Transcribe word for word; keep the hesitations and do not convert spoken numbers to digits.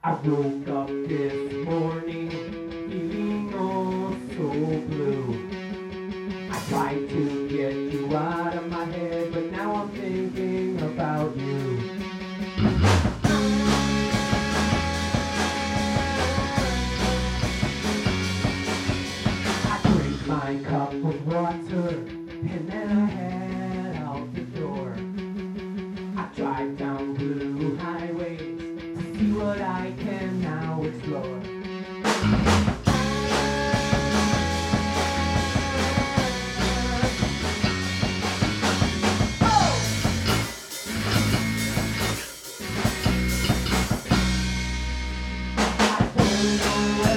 I woke up this morning feeling oh so blue. I tried to get you out of my head, but now I'm thinking about you. I drink my cup of water and then I head out the door. I drive down blue highways to see what I can now explore. I don't know